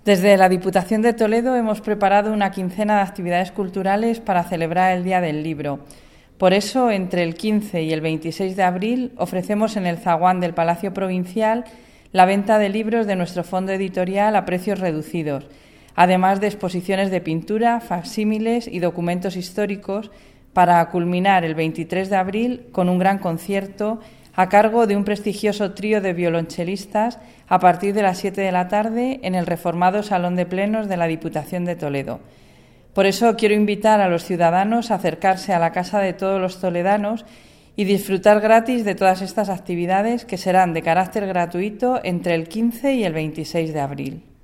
Desde la Diputación de Toledo hemos preparado una quincena de actividades culturales para celebrar el Día del Libro. Por eso, entre el 15 y el 26 de abril, ofrecemos en el zaguán del Palacio Provincial la venta de libros de nuestro fondo editorial a precios reducidos, además de exposiciones de pintura, facsímiles y documentos históricos, para culminar el 23 de abril con un gran concierto a cargo de un prestigioso trío de violonchelistas a partir de las 7 de la tarde en el reformado Salón de Plenos de la Diputación de Toledo. Por eso quiero invitar a los ciudadanos a acercarse a la Casa de Todos los Toledanos y disfrutar gratis de todas estas actividades que serán de carácter gratuito entre el 15 y el 26 de abril.